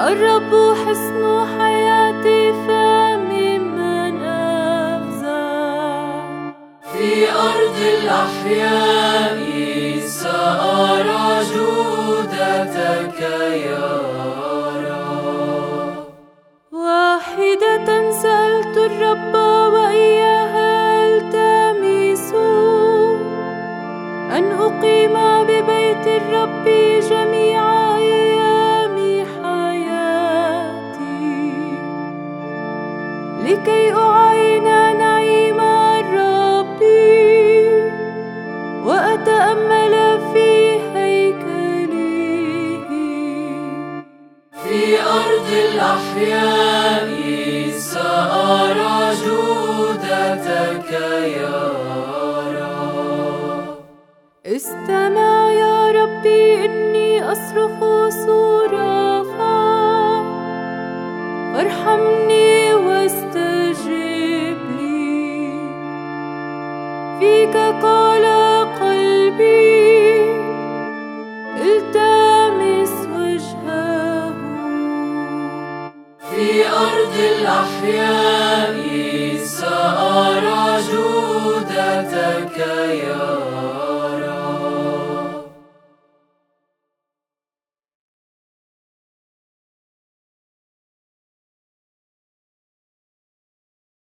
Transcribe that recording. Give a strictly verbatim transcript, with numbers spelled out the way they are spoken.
الرب حصن حياتي فممن أفزع. في أرض الأحياء سأرى جودتك يا رب. واحدة سألت الرب وإياها التمس، أن أقيم ببيت الرب جميع أيام حياتي، لكي أعاين نعيم الرب وأتأمل في هيكله. في أرض الأحياء سأرى جودتك يا رب. استمع يا ربي إني أصرخ صراخا، فارحمني